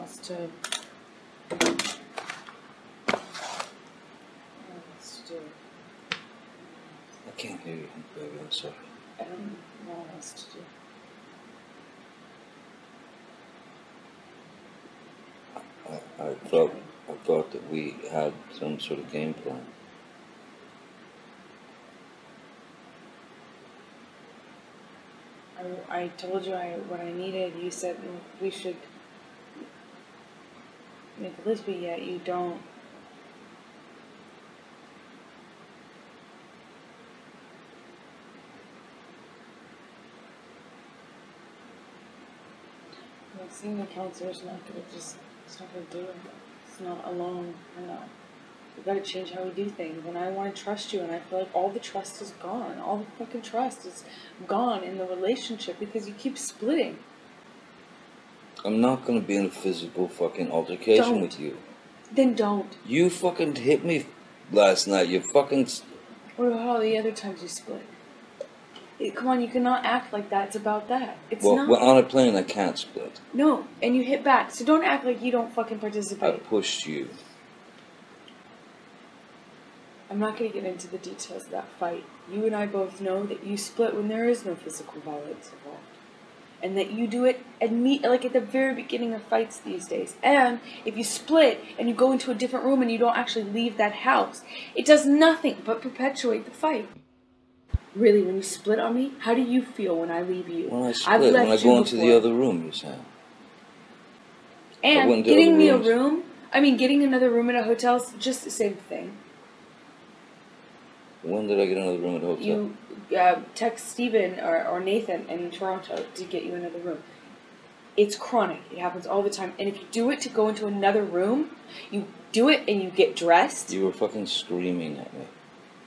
else to do. I can't hear you, baby. I'm sorry. I don't know what else to do. I thought that we had some sort of game plan. I told you what I needed. You said we should make a list, but yet you don't. Like, seeing the counselor is not gonna it's not gonna do it. It's not alone. I know. We gotta change how we do things, and I want to trust you, and I feel like all the trust is gone. All the fucking trust is gone in the relationship because you keep splitting. I'm not gonna be in a physical fucking altercation with you. Then don't. You fucking hit me last night. You fucking... What about all the other times you split? Come on, you cannot act like that. It's about that. It's well, not. Well, on a plane, I can't split. No, and you hit back, so don't act like you don't fucking participate. I pushed you. I'm not going to get into the details of that fight. You and I both know that you split when there is no physical violence involved. And that you do it at the very beginning of fights these days. And if you split and you go into a different room and you don't actually leave that house, it does nothing but perpetuate the fight. Really, when you split on me, how do you feel when I leave you? When I split, when I go into the other room, you said. And getting me a room, getting another room at a hotel is just the same thing. When did I get another room at a hotel? You text Steven or Nathan in Toronto to get you another room. It's chronic. It happens all the time. And if you do it to go into another room, you do it and you get dressed. You were fucking screaming at me.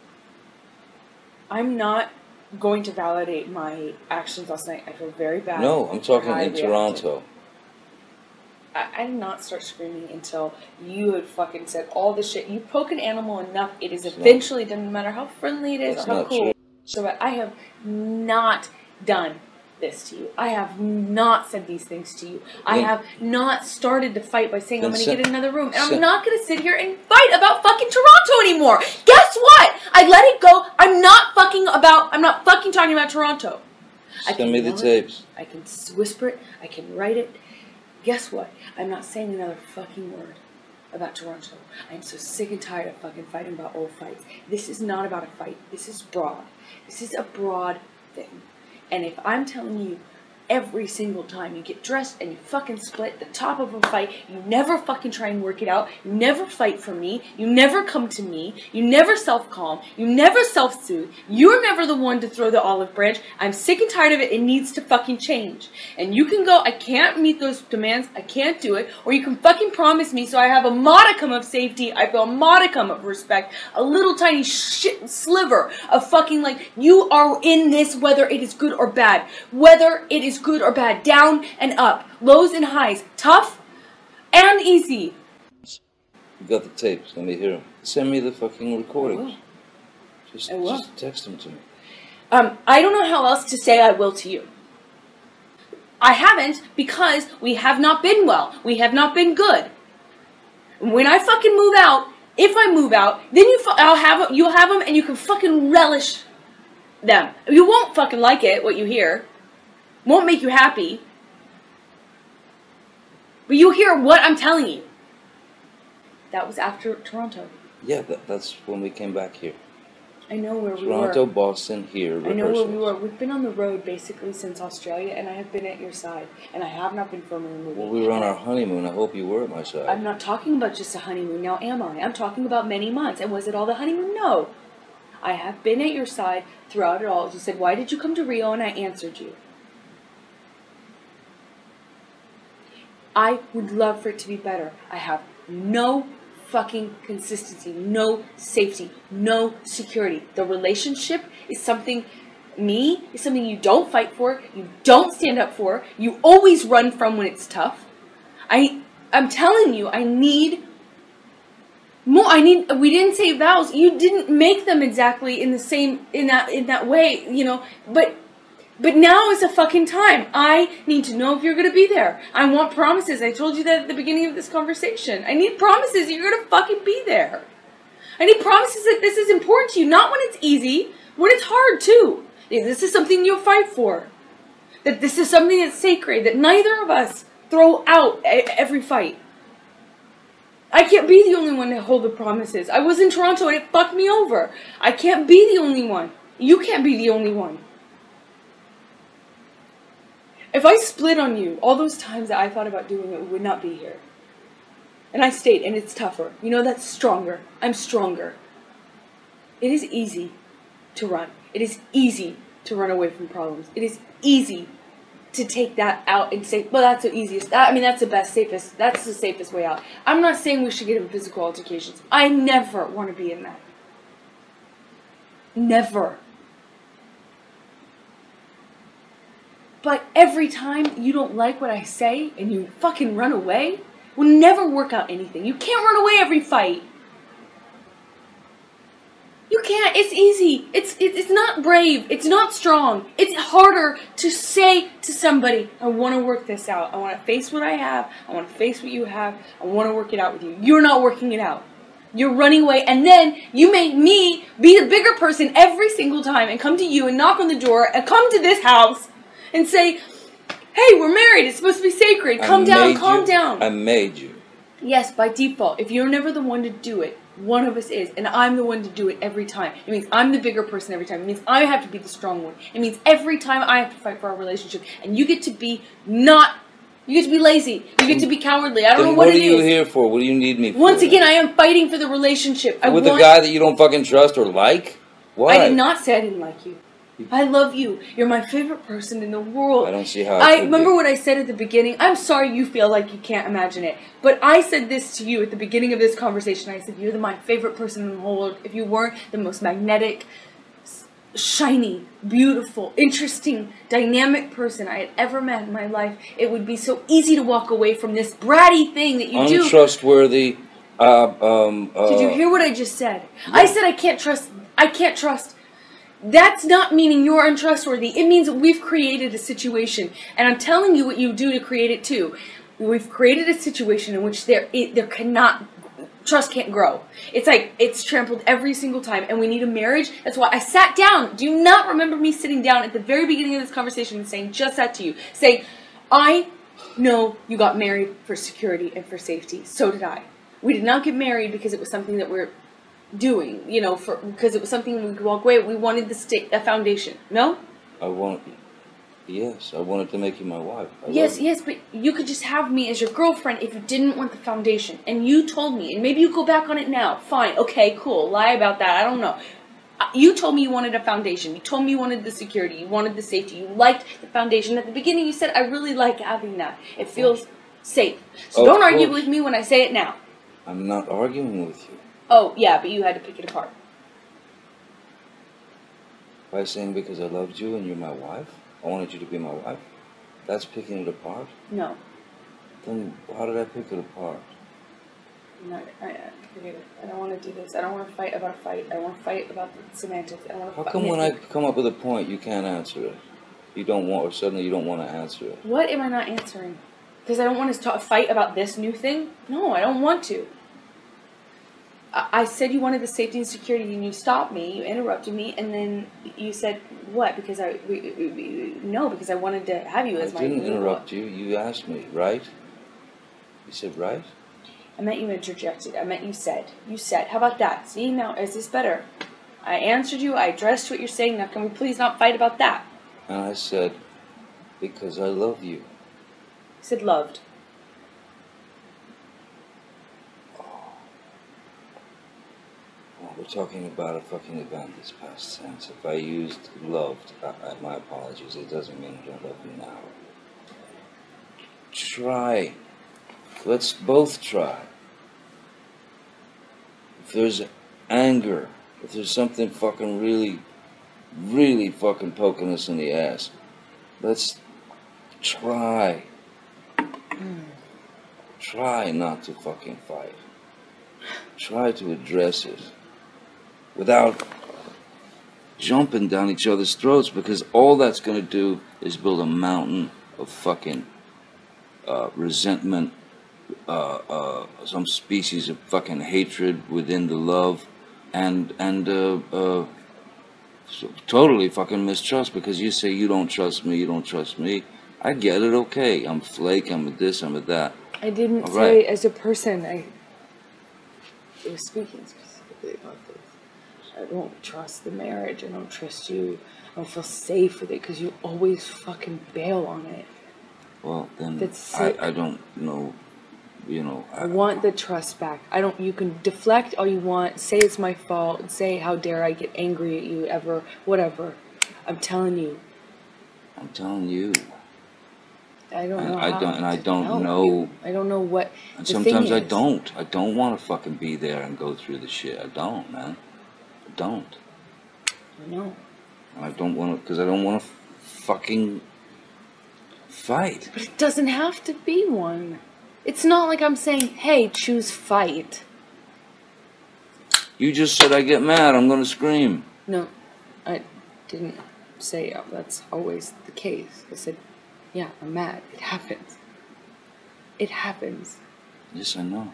I'm not going to validate my actions last night. I feel very bad. No, I'm talking in Toronto. I did not start screaming until you had fucking said all the shit. You poke an animal enough, it is eventually done, no matter how friendly it is or how cool. So I have not done this to you. I have not said these things to you. I have not started to fight by saying I'm going to get another room. And I'm not going to sit here and fight about fucking Toronto anymore. Guess what? I let it go. I'm not fucking talking about Toronto. Send me the tapes. I can whisper it. I can write it. Guess what? I'm not saying another fucking word about Toronto. I'm so sick and tired of fucking fighting about old fights. This is not about a fight. This is broad. This is a broad thing. And if I'm telling you every single time you get dressed and you fucking split the top of a fight, you never fucking try and work it out, you never fight for me, you never come to me, you never self-calm, you never self-soothe, you're never the one to throw the olive branch, I'm sick and tired of it, it needs to fucking change. And you can go, I can't meet those demands, I can't do it, or you can fucking promise me so I have a modicum of safety, I feel a modicum of respect, a little tiny shit sliver of fucking you are in this whether it is good or bad, whether it is good or bad, down and up, lows and highs, tough and easy. You got the tapes, let me hear them. Send me the fucking recordings. Just text them to me. I don't know how else to say I will to you. I haven't because we have not been well. We have not been good. When I fucking move out, if I move out, then you'll have them and you can fucking relish them. You won't fucking like it, what you hear. Won't make you happy. But you hear what I'm telling you. That was after Toronto. Yeah, that's when we came back here. I know where we were. Toronto, Boston, here. I know where we were. We've been on the road basically since Australia, and I have been at your side. And I have not been filming a movie. Well, we were on our honeymoon. I hope you were at my side. I'm not talking about just a honeymoon. Now am I? I'm talking about many months. And was it all the honeymoon? No. I have been at your side throughout it all. You said, why did you come to Rio? And I answered you. I would love for it to be better. I have no fucking consistency, no safety, no security. The relationship is something you don't fight for, you don't stand up for, you always run from when it's tough. I'm telling you, I need more. We didn't say vows. You didn't make them exactly in the same, in that way, but But now is the fucking time. I need to know if you're going to be there. I want promises. I told you that at the beginning of this conversation. I need promises that you're going to fucking be there. I need promises that this is important to you. Not when it's easy, when it's hard too. This is something you'll fight for. That this is something that's sacred. That neither of us throw out every fight. I can't be the only one to hold the promises. I was in Toronto and it fucked me over. I can't be the only one. You can't be the only one. If I split on you, all those times that I thought about doing it, we would not be here. And I stayed, and it's tougher. You know, that's stronger. I'm stronger. It is easy to run. It is easy to run away from problems. It is easy to take that out and say, well, that's the easiest. That's the best, safest. That's the safest way out. I'm not saying we should get in physical altercations. I never want to be in that. Never. But every time you don't like what I say and you fucking run away, will never work out anything. You can't run away every fight. You can't. It's easy. It's not brave. It's not strong. It's harder to say to somebody, I want to work this out. I want to face what I have. I want to face what you have. I want to work it out with you. You're not working it out. You're running away, and then you make me be the bigger person every single time and come to you and knock on the door and come to this house and say, hey, we're married. It's supposed to be sacred. Calm down. I made you. Yes, by default. If you're never the one to do it, one of us is. And I'm the one to do it every time. It means I'm the bigger person every time. It means I have to be the strong one. It means every time I have to fight for our relationship. And you get to be you get to be lazy. You get to be cowardly. I don't know what it is. What are you here for? What do you need me for? Once again, I am fighting for the relationship. With a guy that you don't fucking trust or like? Why? I did not say I didn't like you. I love you. You're my favorite person in the world. I don't see how I remember what I said at the beginning. I'm sorry you feel like you can't imagine it. But I said this to you at the beginning of this conversation. I said, you're my favorite person in the whole world. If you weren't the most magnetic, shiny, beautiful, interesting, dynamic person I had ever met in my life, it would be so easy to walk away from this bratty thing that you do. Untrustworthy. Did you hear what I just said? Yeah. I said I can't trust. That's not meaning you're untrustworthy. It means that we've created a situation. And I'm telling you what you do to create it too. We've created a situation in which trust can't grow. It's like, it's trampled every single time. And we need a marriage. That's why I sat down. Do you not remember me sitting down at the very beginning of this conversation and saying just that to you? Saying, I know you got married for security and for safety. So did I. We did not get married because it was something that we're doing, because it was something we could walk away. We wanted a foundation. No? Yes, I wanted to make you my wife. Yes, but you could just have me as your girlfriend if you didn't want the foundation. And you told me, and maybe you go back on it now. Fine, okay, cool. Lie about that. I don't know. You told me you wanted a foundation. You told me you wanted the security. You wanted the safety. You liked the foundation. At the beginning, you said, I really like having that. It feels safe. So don't argue with me when I say it now. I'm not arguing with you. Oh, yeah, but you had to pick it apart. By saying because I loved you and you're my wife? I wanted you to be my wife? That's picking it apart? No. Then how did I pick it apart? No, forget it. I don't want to do this. I don't want to fight about a fight. I want to fight about the semantics. How come when I come up with a point, you can't answer it? You don't want, or suddenly you don't want to answer it? What am I not answering? Because I don't want to fight about this new thing? No, I don't want to. I said you wanted the safety and security, and you stopped me, you interrupted me, and then you said, what? Because because I wanted to have you as my... I didn't interrupt you. You asked me, right? You said, right? I meant you interjected. I meant you said. You said. How about that? See, now, is this better? I answered you. I addressed what you're saying. Now, can we please not fight about that? And I said, because I love you. You said loved. We're talking about a fucking event that's past tense. If I used loved, my apologies. It doesn't mean I don't love you now. Try. Let's both try. If there's anger, if there's something fucking really, really fucking poking us in the ass, let's try. Try not to fucking fight. Try to address it. Without jumping down each other's throats, because all that's going to do is build a mountain of fucking resentment, some species of fucking hatred within the love, and so totally fucking mistrust, because you say you don't trust me, you don't trust me. I get it, okay. I'm flake, I'm a this, I'm a that. I didn't All say right. as a person. I was speaking specifically about this. I don't trust the marriage. I don't trust you. I don't feel safe with it because you always fucking bail on it. Well, then That's I don't know, you know. I want the trust back. I don't. You can deflect all you want. Say it's my fault. Say how dare I get angry at you ever. Whatever. I'm telling you. I'm telling you. I don't know. I how don't, and I to don't help know. you. I don't know what. And the sometimes thing I is, don't. I don't want to fucking be there and go through the shit. I don't, man. I don't. I know. And I don't want to, because I don't want to fucking fight. But it doesn't have to be one. It's not like I'm saying, hey, choose fight. You just said I get mad, I'm going to scream. No, I didn't say that's always the case. I said, yeah, I'm mad. It happens. It happens. Yes, I know.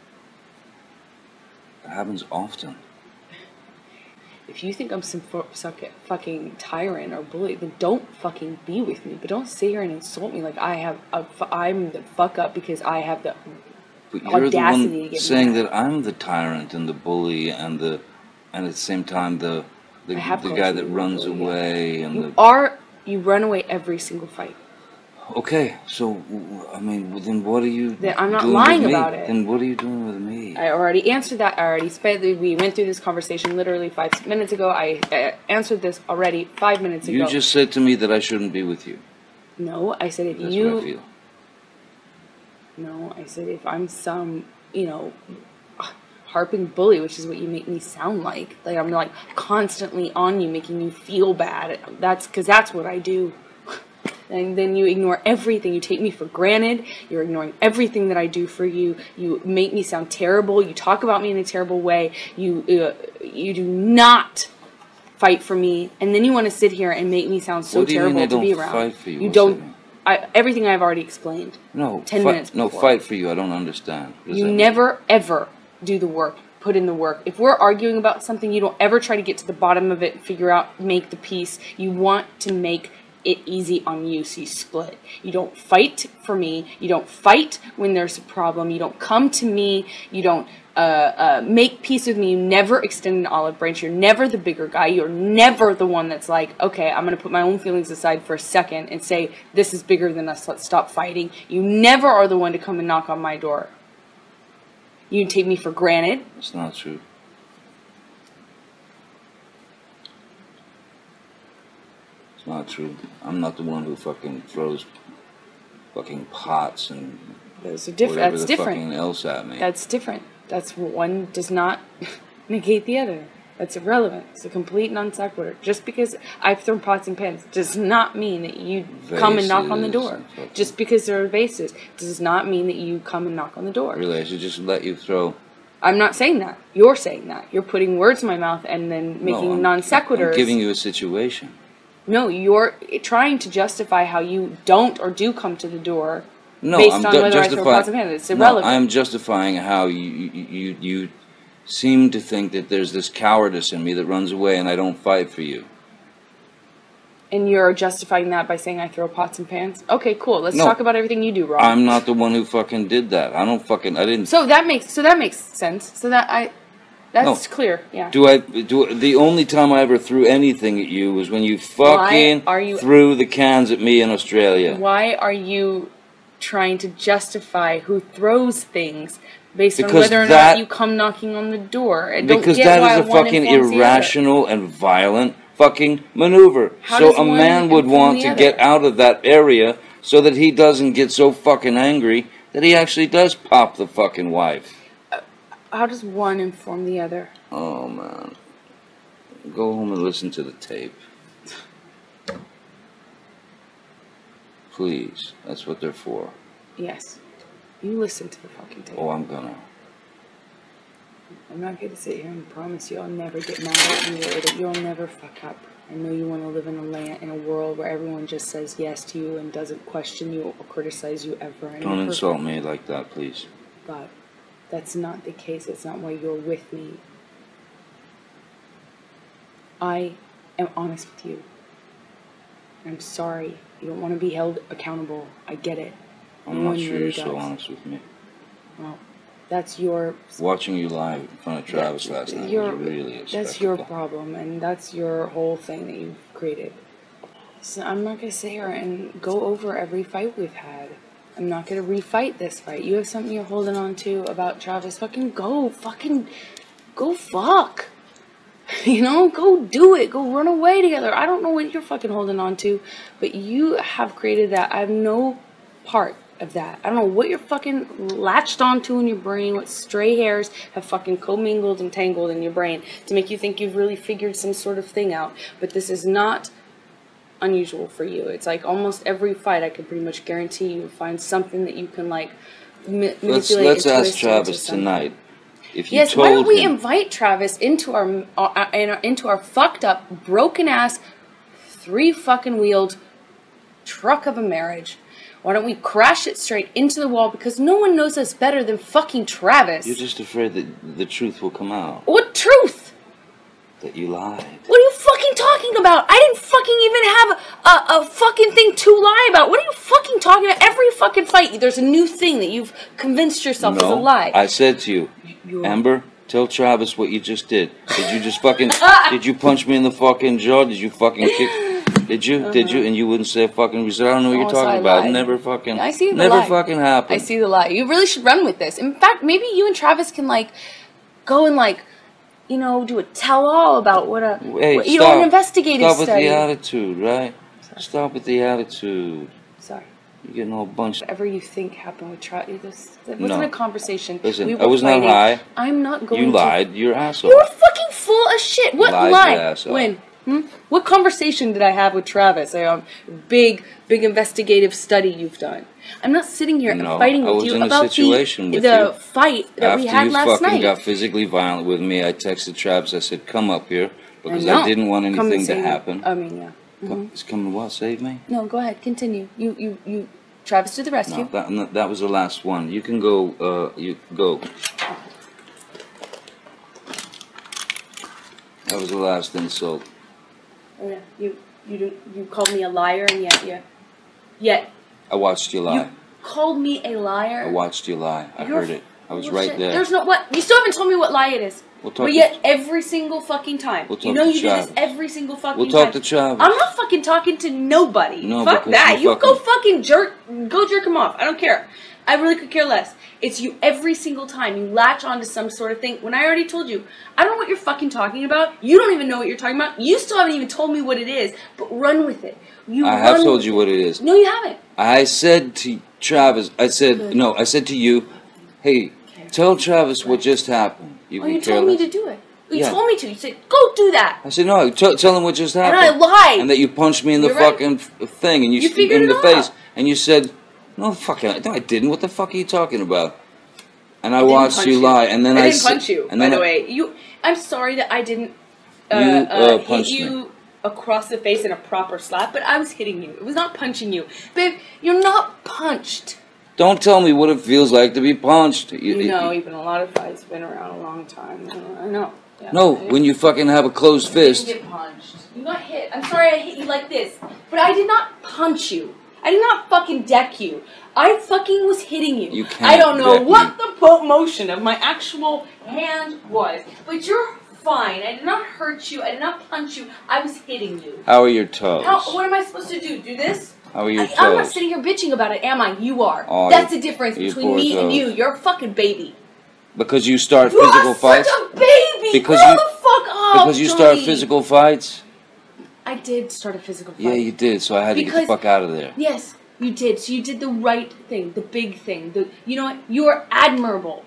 It happens often. If you think I'm some fucking tyrant or bully, then don't fucking be with me. But don't sit here and insult me like I'm the fuck up because I have the But you're the audacity to one get saying mad. that I'm the tyrant and the bully and at the same time the guy that runs away and You run away every single fight. Okay, so I mean, then what are you Then I'm not doing lying with me? about it. Then what are you doing with me? I already answered that. We went through this conversation literally 5 minutes ago. I answered this already 5 minutes ago. You just said to me that I shouldn't be with you. No, I said if That's you. what I feel. No, I said if I'm some, harping bully, which is what you make me sound like. Like I'm like constantly on you, making you feel bad. That's what I do. And then you ignore everything. You take me for granted. You're ignoring everything that I do for you. You make me sound terrible. You talk about me in a terrible way. You do not fight for me. And then you want to sit here and make me sound so terrible to be around. Fight for you. You don't. Everything I've already explained. No. 10 minutes before. No, fight for you. I don't understand. You never ever do the work. Put in the work. If we're arguing about something, you don't ever try to get to the bottom of it, figure out, make the peace. You want to make it easy on you, so you split. You don't fight for me. You don't fight when there's a problem. You don't come to me. You don't make peace with me. You never extend an olive branch. You're never the bigger guy. You're never the one that's like, okay, I'm going to put my own feelings aside for a second and say, this is bigger than us. Let's stop fighting. You never are the one to come and knock on my door. You take me for granted. It's not true. It's not true. I'm not the one who fucking throws fucking pots and those are different. whatever That's the different. fucking else at me. That's different. That's one does not negate the other. That's irrelevant. It's a complete non sequitur. Just because I've thrown pots and pans does not mean that you come and knock on the door. Just because there are vases does not mean that you come and knock on the door. Really, I should just let you throw. I'm not saying that. You're saying that. You're putting words in my mouth and then making non sequiturs. I'm giving you a situation. No, you're trying to justify how you don't or do come to the door No, based I'm on whether I throw pots and pans. It's irrelevant. No, I'm justifying how you seem to think that there's this cowardice in me that runs away and I don't fight for you. And you're justifying that by saying I throw pots and pans? Okay, cool. Let's talk about everything you do wrong. I'm not the one who fucking did that. I didn't. So that makes sense. That's clear. Yeah. The only time I ever threw anything at you was when you fucking threw the cans at me in Australia. Why are you trying to justify who throws things based on whether or not you come knocking on the door? Because that is a fucking irrational and violent fucking maneuver. So a man would want to get out of that area so that he doesn't get so fucking angry that he actually does pop the fucking wife. How does one inform the other? Oh, man. Go home and listen to the tape. Please. That's what they're for. Yes. You listen to the fucking tape. Oh, I'm gonna. I'm not going to sit here and promise you I'll never get mad at you or that you'll never fuck up. I know you want to live in a world where everyone just says yes to you and doesn't question you or criticize you ever. Don't insult me like that, please. But that's not the case. It's not why you're with me. I am honest with you. I'm sorry. You don't want to be held accountable. I get it. I'm not sure you're so honest with me. Well, that's your... Watching you live in front of Travis last night was really a spectacle. That's your problem, and that's your whole thing that you've created. So I'm not going to sit here and go over every fight we've had. I'm not going to refight this fight. You have something you're holding on to about Travis. Fucking go fuck. You know, go do it. Go run away together. I don't know what you're fucking holding on to, but you have created that. I have no part of that. I don't know what you're fucking latched onto in your brain, what stray hairs have fucking commingled and tangled in your brain to make you think you've really figured some sort of thing out. But this is not unusual for you. It's like almost every fight I can pretty much guarantee you find something that you can like manipulate. Let's ask Travis tonight. If you yes, told why don't we him, invite Travis into our fucked up, broken ass, 3 fucking wheeled truck of a marriage? Why don't we crash it straight into the wall? Because no one knows us better than fucking Travis. You're just afraid that the truth will come out. What truth? That you lied. What are you fucking talking about? I didn't fucking even have a fucking thing to lie about. What are you fucking talking about? Every fucking fight, there's a new thing that you've convinced yourself is a lie. I said to you, Amber, tell Travis what you just did. Did you just fucking... did you punch me in the fucking jaw? Did you fucking kick... Did you? Did you? And you wouldn't say a fucking reason. I don't know what you're talking about. It never fucking... I see the never lie. Fucking happened. I see the lie. You really should run with this. In fact, maybe you and Travis can, like, go and, like, you know, do a tell-all about what a... Hey, what, you know, an investigative study. Stop with the attitude, right? Sorry. Stop with the attitude. Sorry. You're getting all bunched. Whatever you think happened with Travis, it wasn't a conversation. Listen, I was not high. I'm not going to... You lied. You're an asshole. You were fucking full of shit. What lie? When? What conversation did I have with Travis? Big investigative study you've done. I'm not sitting here and fighting with you about the fight that we had last night. After you fucking got physically violent with me, I texted Travis. I said, come up here, because I didn't want anything to happen. I mean, yeah. It's coming what? Save me? No, go ahead. Continue. You Travis to the rescue. No, that was the last one. You can go, you go. That was the last insult. Oh, yeah. You called me a liar, and yet I watched you lie. You called me a liar. I watched you lie. I heard it. I was right there. There's no what. You still haven't told me what lie it is. But yet every single fucking time. You know you do this every single fucking time. We'll talk to Travis. I'm not fucking talking to nobody. No, fuck that. You go fucking jerk him off. I don't care. I really could care less. It's you every single time. You latch onto some sort of thing. When I already told you, I don't know what you're fucking talking about. You don't even know what you're talking about. You still haven't even told me what it is. But run with it. I have told you what it is. No, you haven't. I said to Travis, I said to you, hey, tell Travis what just happened. You told me to do it. You told me to. You said, go do that. I said, no, tell him what just happened. And I lied. And that you punched me in the fucking thing. And you in the face. And you said, no, fucking, no, I didn't. What the fuck are you talking about? And I watched you lie. And then I didn't punch you, by the way. I'm sorry that I didn't hit you across the face in a proper slap, but I was hitting you. It was not punching you. Babe, you're not punched. Don't tell me what it feels like to be punched. You know, even a lot of fights been around a long time. I know. Yeah, no, when you fucking have a closed fist. You didn't get punched. You got hit. I'm sorry I hit you like this, but I did not punch you. I did not fucking deck you. I fucking was hitting you. You can't I don't know what the motion of my actual hand was, but you're fine. I did not hurt you. I did not punch you. I was hitting you. How are your toes? What am I supposed to do? Do this? How are your toes? I'm not sitting here bitching about it, am I? You are. That's the difference between me and you. You're a fucking baby. Because you start physical fights? You're such a baby! Because grow the fuck up, Because you start physical fights? I did start a physical fight. Yeah, you did, so I had to get the fuck out of there. Yes, you did. So you did the right thing, the big thing. You know what? You are admirable.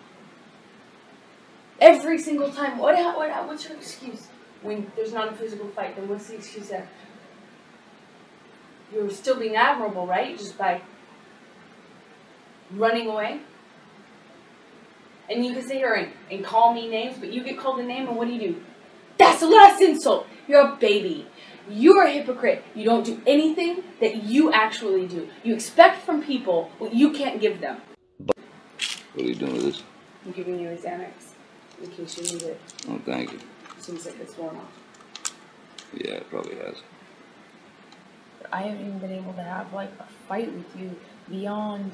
Every single time. What's your excuse? When there's not a physical fight, then what's the excuse there? You're still being admirable, right? Just by running away? And you can sit here and call me names, but you get called a name, and what do? That's the last insult. You're a baby. You're a hypocrite. You don't do anything that you actually do. You expect from people what you can't give them. What are you doing with this? I'm giving you a Xanax in case you need it. Oh, thank you. Seems like it's worn off. Yeah, it probably has. But I haven't even been able to have like a fight with you beyond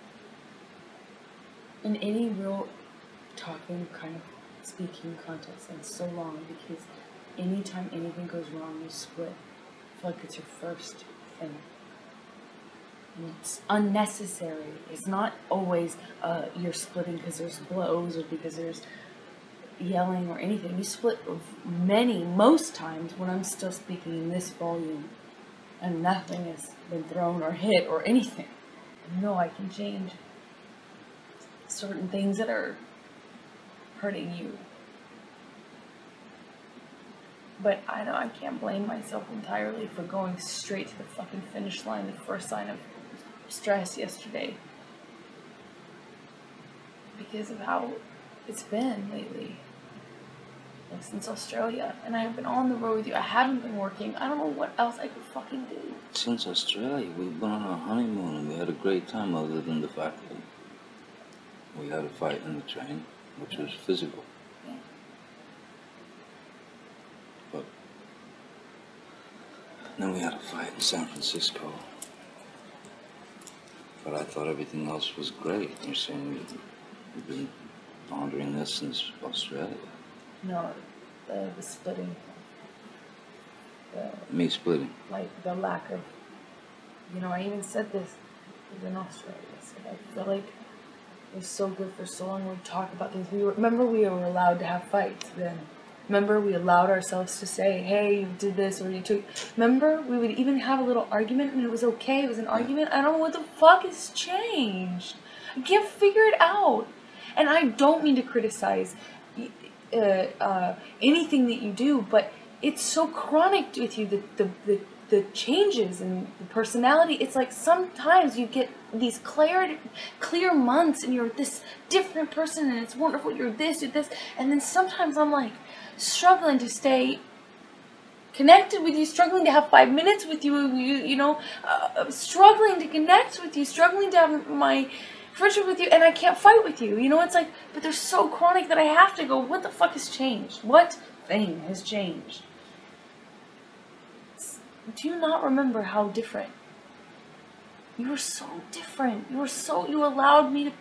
in any real talking kind of speaking context in so long, because anytime anything goes wrong, you split. I feel like it's your first thing. And it's unnecessary. It's not always you're splitting because there's blows or because there's yelling or anything. You split most times when I'm still speaking in this volume and nothing has been thrown or hit or anything. No, I can change certain things that are hurting you. But I know I can't blame myself entirely for going straight to the fucking finish line, the first sign of stress yesterday. Because of how it's been lately. Like since Australia. And I have been on the road with you. I haven't been working. I don't know what else I could fucking do. Since Australia, we've been on our honeymoon and we had a great time, other than the fact that we had a fight in the train, which was physical. Yeah. But then we had a fight in San Francisco. But I thought everything else was great. You're saying you've been pondering this since Australia. No, the splitting. Me splitting. Like the lack of, I even said this in Australia. I said I feel like it was so good for so long. We'd talk about things. Remember we were allowed to have fights then. Remember we allowed ourselves to say, hey, you did this or you took. Remember we would even have a little argument and it was okay. It was an argument. I don't know what the fuck has changed. I can't figure it out. And I don't mean to criticize anything that you do, but it's so chronic with you, the changes and the personality. It's like sometimes you get these clear months and you're this different person and it's wonderful, you're this, and then sometimes I'm like struggling to stay connected with you, struggling to have 5 minutes with you, struggling to connect with you, struggling to have my friendship with you, and I can't fight with you. It's like, but they're so chronic that I have to go, what the fuck has changed? What thing has changed? Do you not remember how different? You were so different. You allowed me to...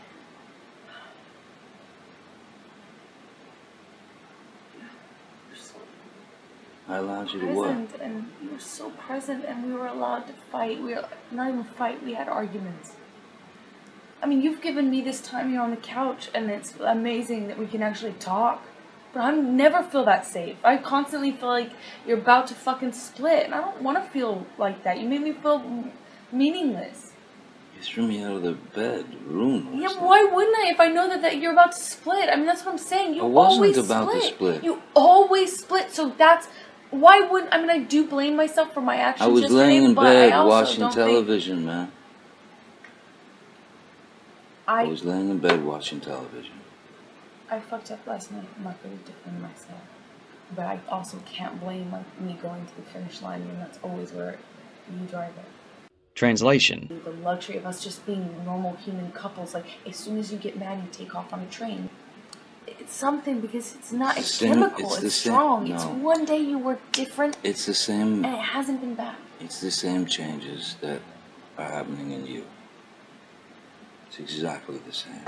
I allowed you to what? And you were so present, and we were allowed to fight. We were not even fight, we had arguments. I mean, you've given me this time here on the couch, and it's amazing that we can actually talk. But I never feel that safe. I constantly feel like you're about to fucking split, and I don't want to feel like that. You made me feel meaningless. You threw me out of the bedroom. Yeah, why wouldn't I if I know that you're about to split? I mean, that's what I'm saying. You wasn't about to split. You always split, so that's... Why wouldn't... I mean, I do blame myself for my actions. I was laying in bed watching television, man. I was laying in bed watching television. I fucked up last night. I'm not going to defend myself. But I also can't blame me going to the finish line, and that's always where you drive it. Translation. The luxury of us just being normal human couples. Like, as soon as you get mad, you take off on a train. It's something because it's not... It's chemical. It's strong. No. It's one day you were different. It's the same... And it hasn't been back. It's the same changes that are happening in you. It's exactly the same.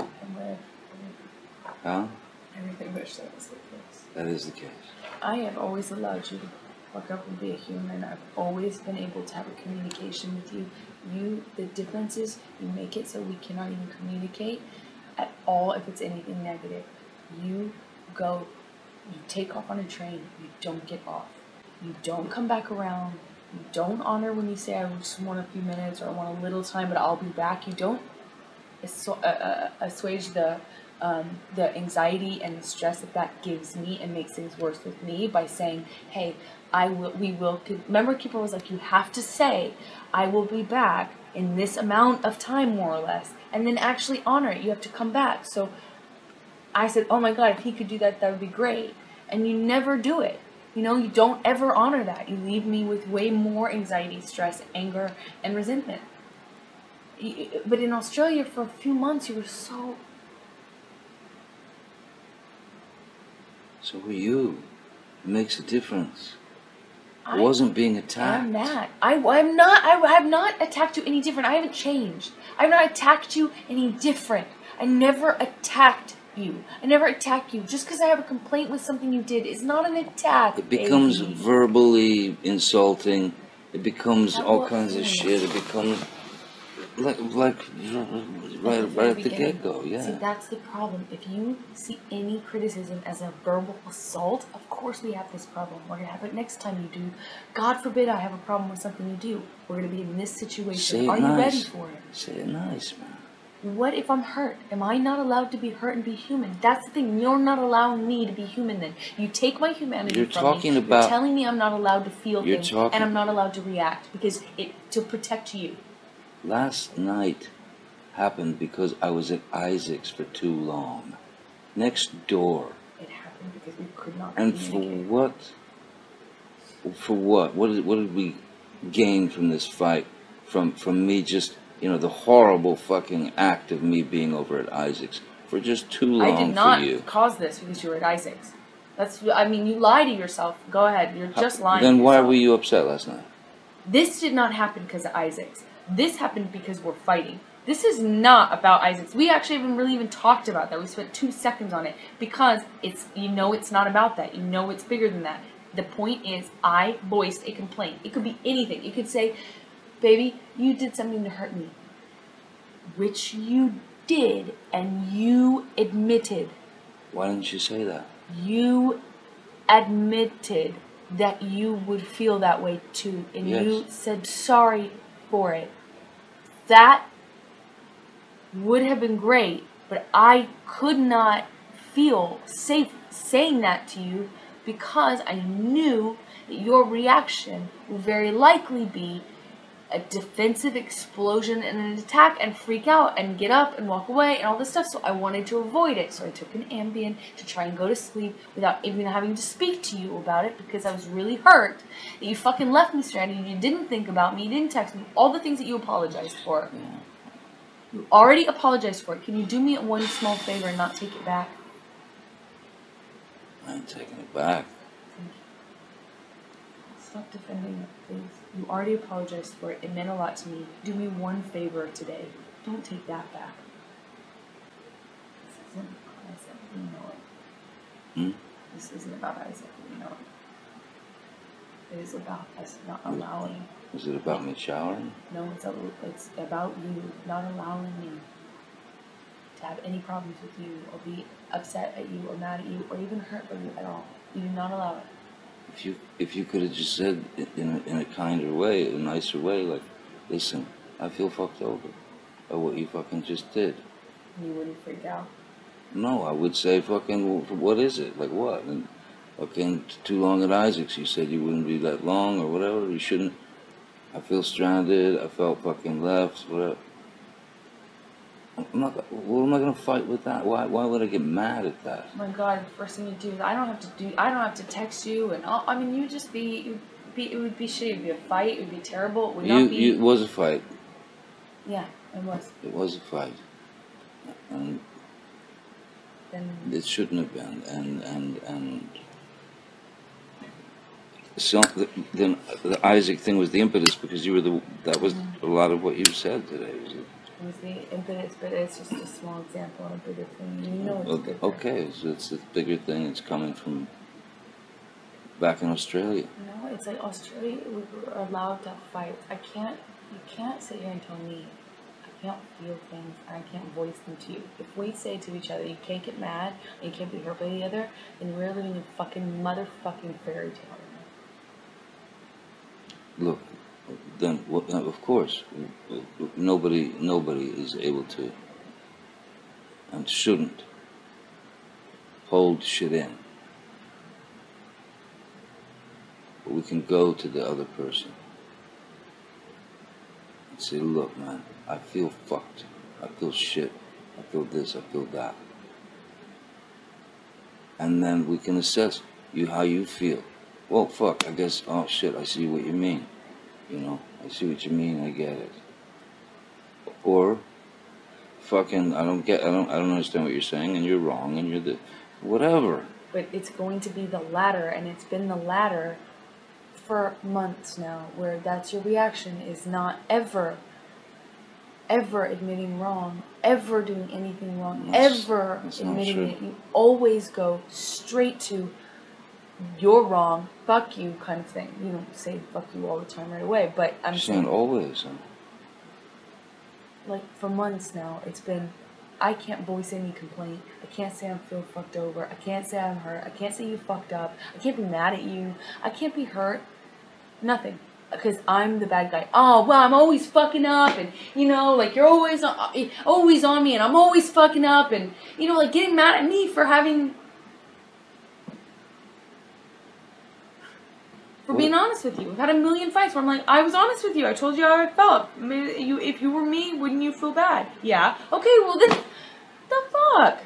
Huh? Everything wish that was the case. That is the case. I have always allowed you to fuck up and be a human. I've always been able to have a communication with you. The difference is you make it so we cannot even communicate at all if it's anything negative. You go, you take off on a train, you don't get off. You don't come back around. You don't honor when you say, I just want a few minutes or I want a little time, but I'll be back. You don't assuage the anxiety and the stress that gives me and makes things worse with me by saying, hey, we will, remember Keeper was like, you have to say, I will be back in this amount of time, more or less, and then actually honor it. You have to come back. So I said, oh my God, if he could do that, that would be great. And you never do it. You know, you don't ever honor that. You leave me with way more anxiety, stress, anger, and resentment. But in Australia, for a few months, you were so... So were you. It makes a difference. I wasn't being attacked. I'm not. I have not attacked you any different. I haven't changed. I have not attacked you any different. I never attacked you. I never attack you. Just because I have a complaint with something you did is not an attack. It becomes verbally insulting. It becomes all kinds of shit. It becomes like right at the get-go. Yeah. See, that's the problem. If you see any criticism as a verbal assault, of course we have this problem. We're gonna have it next time you do. God forbid I have a problem with something you do. We're gonna be in this situation. Say it Are you ready for it? Say it nice, man. What if I'm hurt? Am I not allowed to be hurt and be human? That's the thing. You're not allowing me to be human then. You take my humanity from me. You're telling me I'm not allowed to feel things and I'm not allowed to react because to protect you. Last night happened because I was at Isaac's for too long. Next door. It happened because we could not communicate. And for what? For what? What did we gain from this fight? From me just... You know, the horrible fucking act of me being over at Isaac's for just too long for you. I did not cause this because you were at Isaac's. I mean, you lie to yourself. Go ahead. You're just lying to yourself. Then why were you upset last night? This did not happen because of Isaac's. This happened because we're fighting. This is not about Isaac's. We actually haven't really even talked about that. We spent 2 seconds on it because it's not about that. You know it's bigger than that. The point is I voiced a complaint. It could be anything. You could say... Baby, you did something to hurt me. Which you did, and you admitted. Why didn't you say that? You admitted that you would feel that way too, and you said sorry for it. That would have been great, but I could not feel safe saying that to you because I knew that your reaction would very likely be a defensive explosion and an attack and freak out and get up and walk away and all this stuff. So I wanted to avoid it. So I took an Ambien to try and go to sleep without even having to speak to you about it because I was really hurt that you fucking left me stranded. You didn't think about me. You didn't text me. All the things that you apologized for. Yeah. You already apologized for it. Can you do me one small favor and not take it back? I ain't taking it back. Thank you. Stop defending it, please. You already apologized for it. It meant a lot to me. Do me one favor today. Don't take that back. This isn't about Isaac. We know it. This isn't about Isaac. We know it. It is about us not allowing. Is it about me showering? No, it's about you not allowing me to have any problems with you or be upset at you or mad at you or even hurt by you at all. You do not allow it. If you could have just said in a kinder way, a nicer way, like, listen, I feel fucked over by what you fucking just did. You wouldn't freak out? No, I would say fucking, what is it? Like what? And fucking too long at Isaac's, you said you wouldn't be that long or whatever, you shouldn't. I feel stranded, I felt fucking left, whatever. What am I gonna fight with that? Why would I get mad at that? Oh my God! The first thing you do is I don't have to text you, and I mean, you just it would be shitty. It would be a fight. It would be terrible. It would not be. It was a fight. Yeah, it was. It was a fight, and then it shouldn't have been. And so then the Isaac thing was the impetus because you were that was a lot of what you said today. It was the impetus, but it's just a small example of a bigger thing. You know it's a bigger okay, so it's a bigger thing. It's coming from back in Australia. No, it's like Australia, we were allowed to fight. You can't sit here and tell me I can't feel things and I can't voice them to you. If we say to each other, you can't get mad and you can't be hurt by the other, then we're living in fucking motherfucking fairy tale. Look, then of course nobody is able to and shouldn't hold shit in, but we can go to the other person and say, look man, I feel fucked, I feel shit, I feel this, I feel that, and then we can assess how you feel. Well, fuck, I guess, oh shit, I see what you mean. You know, I see what you mean, I get it. Or, fucking, I don't understand what you're saying, and you're wrong, and you're whatever. But it's going to be the latter, and it's been the latter for months now, where that's your reaction, is not ever admitting wrong, ever doing anything wrong, ever admitting it. You always go straight to you're wrong, fuck you kind of thing. You don't say fuck you all the time right away, but I'm saying always. Like for months now, it's been, I can't voice any complaint. I can't say I feel fucked over. I can't say I'm hurt. I can't say you fucked up. I can't be mad at you. I can't be hurt. Nothing. Because I'm the bad guy. Oh, well, I'm always fucking up, and, you know, like, you're always on me, and I'm always fucking up, and, you know, like, getting mad at me for being honest with you. We've had a million fights where I'm like, I was honest with you. I told you how I felt. If you were me, wouldn't you feel bad? Yeah. Okay, well, then, the fuck?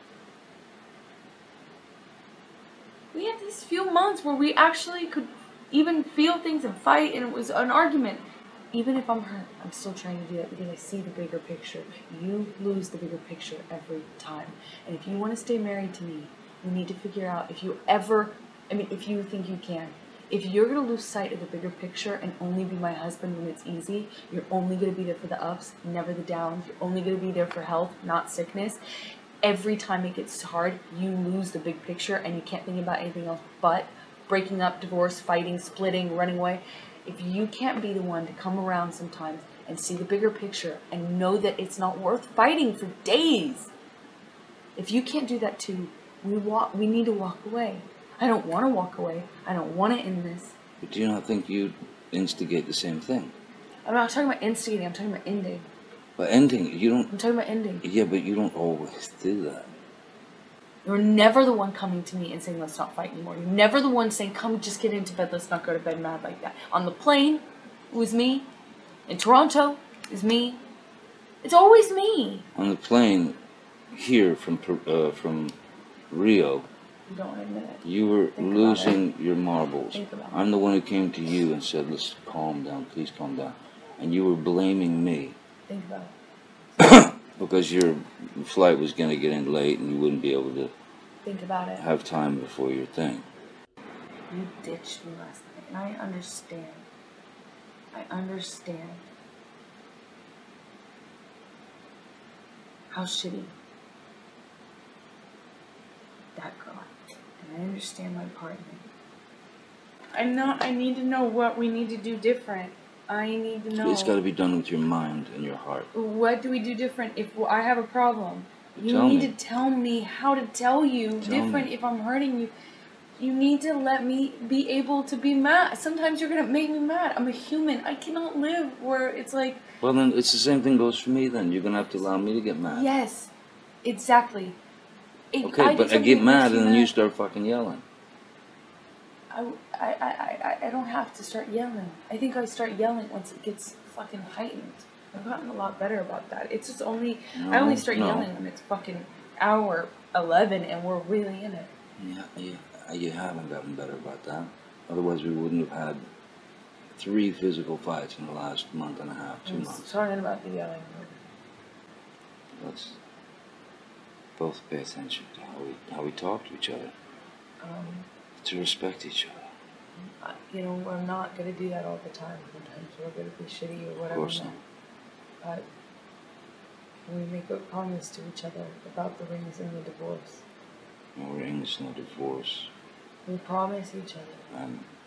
We had these few months where we actually could even feel things and fight, and it was an argument. Even if I'm hurt, I'm still trying to do that because I see the bigger picture. You lose the bigger picture every time. And if you want to stay married to me, you need to figure out if you think you can. If you're going to lose sight of the bigger picture and only be my husband when it's easy, you're only going to be there for the ups, never the downs. You're only going to be there for health, not sickness. Every time it gets hard, you lose the big picture and you can't think about anything else but breaking up, divorce, fighting, splitting, running away. If you can't be the one to come around sometimes and see the bigger picture and know that it's not worth fighting for days, if you can't do that too, we need to walk away. I don't want to walk away. I don't want to end this. But do you not think you'd instigate the same thing? I'm not talking about instigating. I'm talking about ending. But ending, you don't... I'm talking about ending. Yeah, but you don't always do that. You're never the one coming to me and saying, let's not fight anymore. You're never the one saying, come, just get into bed. Let's not go to bed mad like that. On the plane, it was me. In Toronto, it was me. It's always me. On the plane here from Rio, you don't want to admit it. You were losing your marbles. Think about it. I'm the one who came to you and said, let's calm down, please calm down. And you were blaming me. Think about it. Because your flight was going to get in late and you wouldn't be able to think about it. Have time before your thing. You ditched me last night, and I understand. I understand how shitty that girl. And I understand my part in it. I need to know what we need to do different. I need to know. It's got to be done with your mind and your heart. What do we do different if I have a problem? You need to tell me how to tell you different if I'm hurting you. You need to let me be able to be mad. Sometimes you're going to make me mad. I'm a human. I cannot live where it's like... Well, then it's the same thing goes for me then. You're going to have to allow me to get mad. Yes, exactly. Okay, but I get mad and then you start fucking yelling. I don't have to start yelling. I think I start yelling once it gets fucking heightened. I've gotten a lot better about that. It's just only... I only start yelling when it's fucking hour 11 and we're really in it. Yeah, you haven't gotten better about that. Otherwise we wouldn't have had 3 physical fights in the last month and a half, 2 months. I'm talking about the yelling. Let's both pay attention to how we talk to each other. To respect each other. You know, we're not going to do that all the time. Sometimes we're going to be shitty or whatever. Of course not. But we make a promise to each other about the rings and the divorce. No rings, no divorce. We promise each other.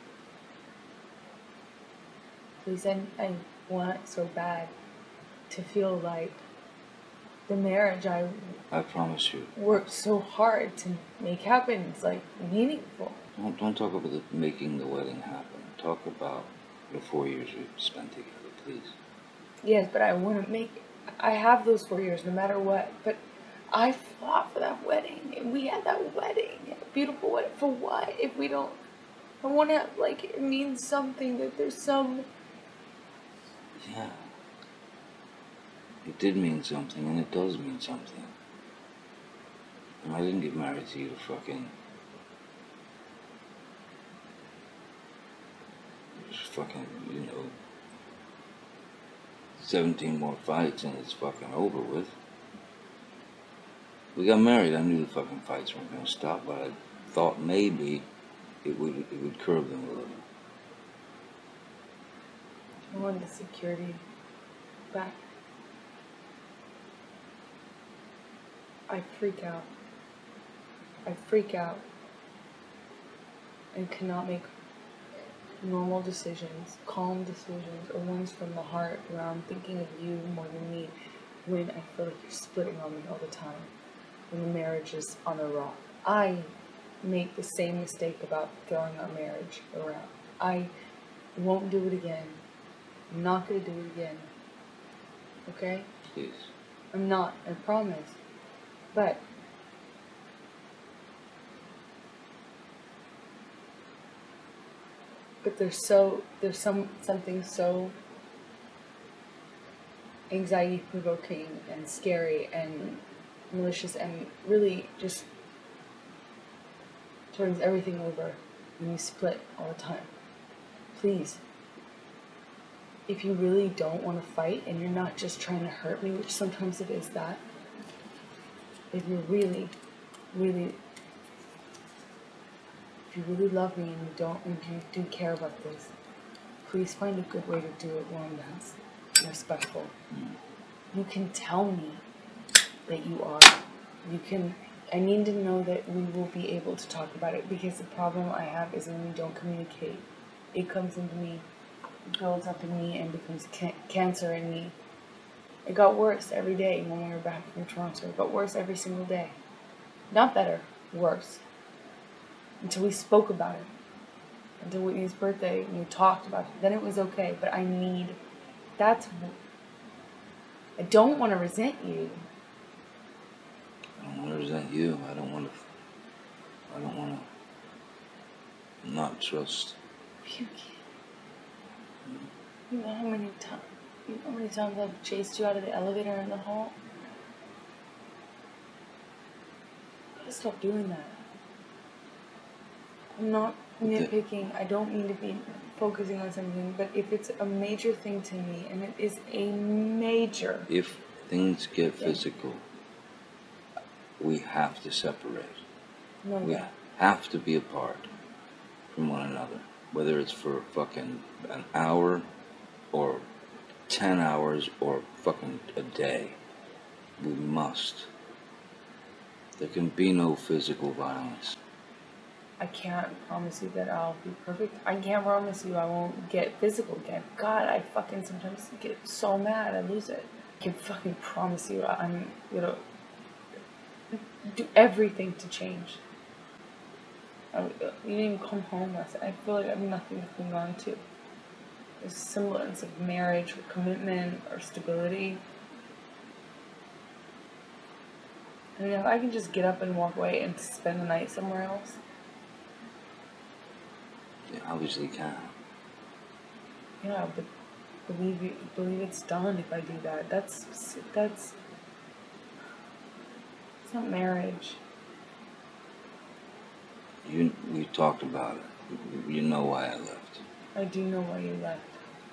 Please, I want so bad to feel like the marriage I promise you. Worked so hard to make happen. It's like meaningful. Don't talk about making the wedding happen. Talk about the 4 years we've spent together, please. Yes, but I want to I have those 4 years no matter what. But I fought for that wedding. And we had that wedding. A beautiful wedding. For what? If we don't... I want to, like, it means something. That there's some... Yeah. It did mean something, and it does mean something. I didn't get married to you to fucking... Just fucking, 17 more fights and it's fucking over with. We got married, I knew the fucking fights weren't gonna stop, but I thought maybe it would curb them a little. I wanted the security back. I freak out. And cannot make normal decisions, calm decisions, or ones from the heart where I'm thinking of you more than me when I feel like you're splitting on me all the time, when the marriage is on a rock. I make the same mistake about throwing our marriage around. I won't do it again. I'm not going to do it again. Okay? Please. I'm not, I promise. But there's something so anxiety provoking and scary and malicious and really just turns everything over when you split all the time. Please, if you really don't want to fight and you're not just trying to hurt me, which sometimes it is that, if you really love me and you do care about this, please find a good way to do it, one that's respectful. You can tell me that you are. I need to know that we will be able to talk about it, because the problem I have is when we don't communicate. It comes into me, it builds up in me, and becomes cancer in me. It got worse every day when we were back from Toronto. It got worse every single day. Not better, worse. Until we spoke about it. Until Whitney's birthday and we talked about it. Then it was okay, but I don't want to resent you. I don't want to resent you. I don't want to not trust. You know how many times I've chased you out of the elevator in the hall? I gotta stop doing that. I'm not nitpicking. I don't mean to be focusing on something, but if it's a major thing to me, and it is a major... If things get physical, we have to separate. We have to be apart from one another. Whether it's for fucking an hour or 10 hours or fucking a day. We must. There can be no physical violence. I can't promise you that I'll be perfect. I can't promise you I won't get physical again. God, I fucking sometimes get so mad I lose it. I can fucking promise you I'm gonna do everything to change. You didn't even come home last night. I feel like I have nothing to cling on to. There's a semblance of marriage or commitment or stability. I mean, if I can just get up and walk away and spend the night somewhere else. You obviously can. Yeah, but believe it's done if I do that. That's it's not marriage. We talked about it. You know why I left. I do know why you left.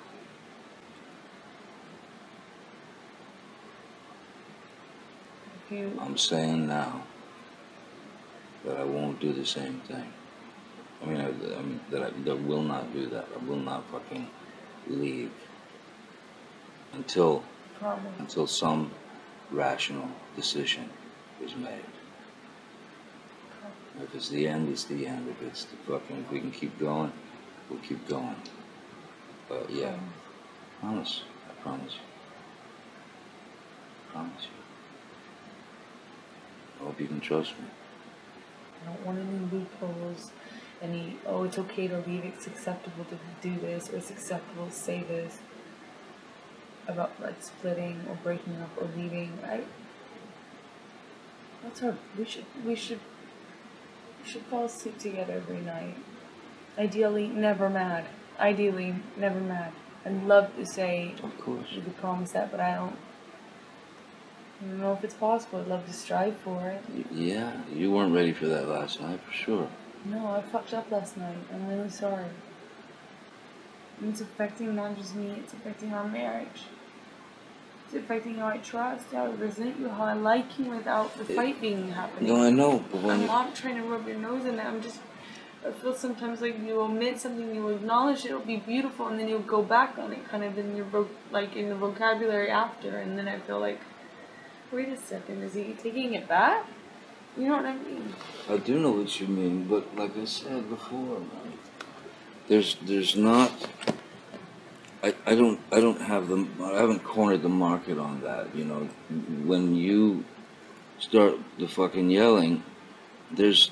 I'm saying now that I won't do the same thing. I mean, that I will not do that. I will not fucking leave until some rational decision is made. If it's the end, it's the end. If it's if we can keep going, we'll keep going. But yeah, promise. I promise you. I promise you. I hope you can trust me. I don't want any loopholes, it's okay to leave, it's acceptable to do this, or it's acceptable to say this about like splitting or breaking up or leaving. We should fall asleep together every night. Ideally, never mad. I'd love to say of course you could promise that, but I don't. I don't know if it's possible. I'd love to strive for it. Yeah, you weren't ready for that last night, for sure. No, I fucked up last night. I'm really sorry. And it's affecting not just me, it's affecting our marriage. It's affecting how I trust, how I resent you, how I like you without the fight being happening. No, I know, but when I'm not trying to rub your nose in it. I feel sometimes like you omit something, you acknowledge it'll be beautiful, and then you'll go back on it, kind of in your in the vocabulary after, and then I feel like, wait a second, is he taking it back? You know what I mean? I do know what you mean, but like I said before, man, there's not. I don't have I haven't cornered the market on that. You know, when you start the fucking yelling, there's,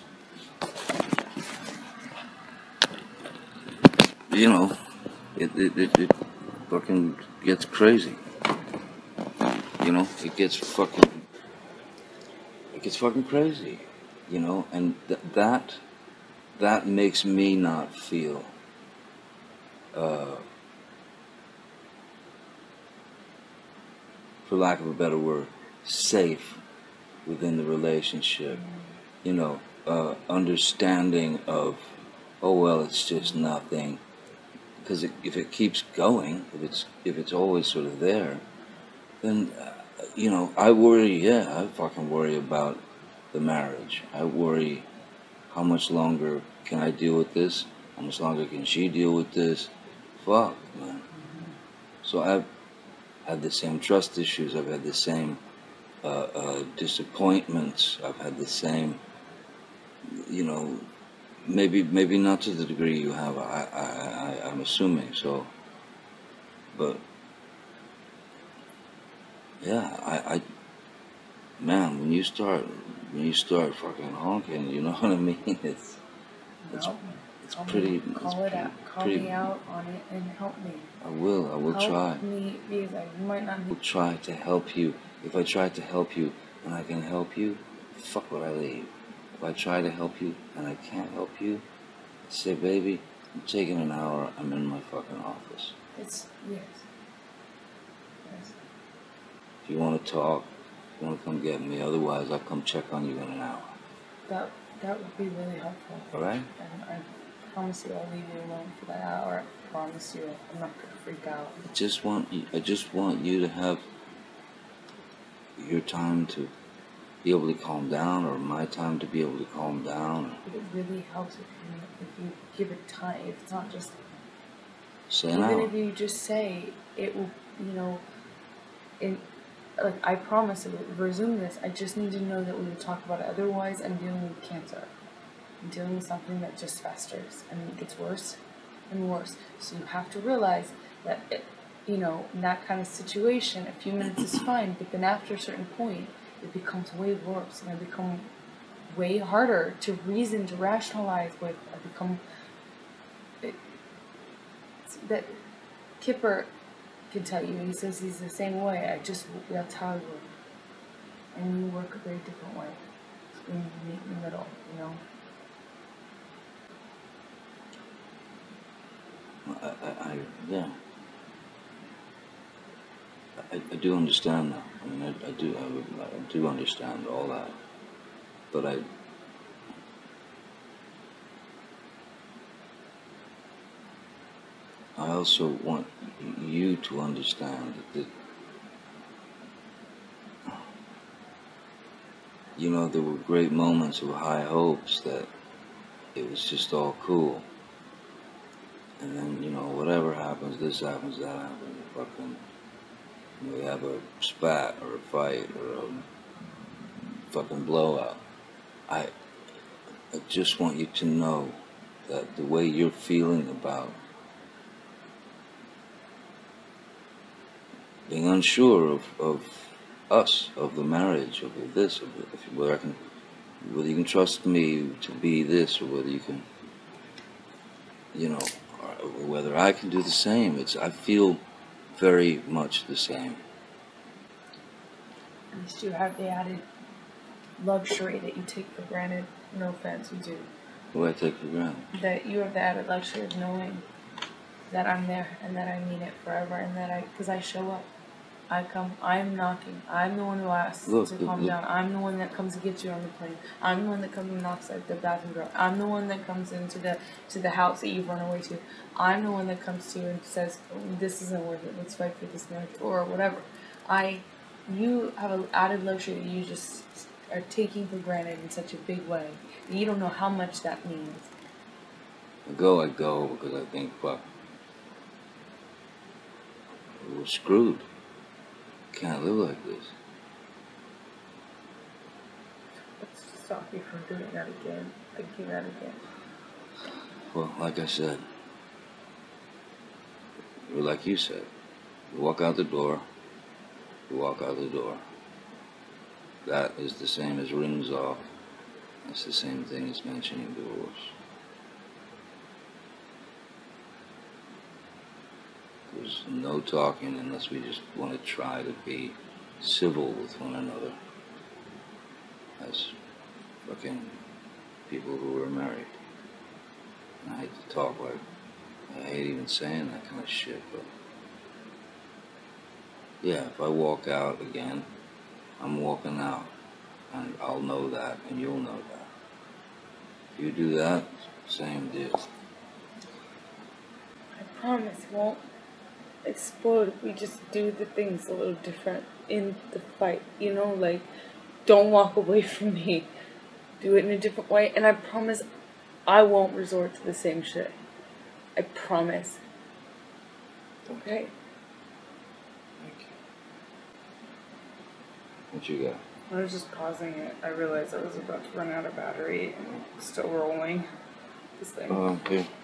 you know, it fucking gets crazy. You know, it gets fucking crazy. You know, and that makes me not feel. For lack of a better word, safe within the relationship. You know, understanding of, oh well, it's just nothing. Because if it keeps going, if it's always sort of there, then you know, I worry. Yeah, I fucking worry about the marriage. I worry, how much longer can I deal with this? How much longer can she deal with this? Fuck, man. So I've had the same trust issues. I've had the same disappointments. I've had the same, you know, maybe not to the degree you have. I'm assuming so, but yeah, man, when you start fucking honking, you know what I mean? It's pretty. Call me out on it and help me. I will try. Help me, because I might not. I will try to help you. If I try to help you and I can help you, fuck would I leave? If I try to help you and I can't help you, I say, baby, I'm taking an hour. I'm in my fucking office. Yes. If you want to talk, you want to come get me. Otherwise, I'll come check on you in an hour. That would be really helpful. All right? And I promise you I'll leave you alone for that hour. I promise you I'm not going to freak out. I just want you to have your time to be able to calm down, or my time to be able to calm down. It really helps if you give it time. If it's not just... Say an hour. Even if you just say, it will, you know, like, I promise I will resume this. I just need to know that we will talk about it. Otherwise, I'm dealing with cancer. I'm dealing with something that just festers and it gets worse and worse. So you have to realize that, you know, in that kind of situation, a few minutes is fine, but then after a certain point, it becomes way worse, and I become way harder to reason, to rationalize with. I become... that Kipper can tell you, he says he's the same way. That's how I work. And you work a very different way. When you meet in the middle, you know? Yeah. I do understand that. I mean, I do understand all that. But I also want you to understand that, you know, there were great moments of high hopes that it was just all cool. And then, you know, whatever happens, this happens, that happens, fucking, we have a spat or a fight or a fucking blowout. I just want you to know that the way you're feeling about being unsure of us, of the marriage, of this, whether you can trust me to be this, or whether you can, you know, whether I can do the same. I feel very much the same. At least you have the added luxury that you take for granted. No offense, you do. What do I take for granted? That you have the added luxury of knowing that I'm there and that I mean it forever, and that because I show up. I'm knocking. I'm the one who asks to calm down. I'm the one that comes to get you on the plane. I'm the one that comes and knocks at the bathroom door. I'm the one that comes into the house that you've run away to. I'm the one that comes to you and says, oh, this isn't worth it. Let's fight for this marriage or whatever. You have an added luxury that you just are taking for granted in such a big way. And you don't know how much that means. I go because I think, fuck, we're screwed. Can't live like this. What's to stop you from doing that again? Well, like I said, or like you said, you walk out the door, you walk out the door. That is the same as rings off. That's the same thing as mentioning divorce. There's no talking unless we just want to try to be civil with one another as fucking people who are married. And I hate to talk like, I hate even saying that kind of shit, but yeah, if I walk out again, I'm walking out, and I'll know that, and you'll know that. If you do that, same deal. I promise it won't explode if we just do the things a little different in the fight. You know, like, don't walk away from me. Do it in a different way, and I promise I won't resort to the same shit. I promise. Okay? What you got? I was just pausing it. I realized I was about to run out of battery and still rolling this thing. Oh, okay.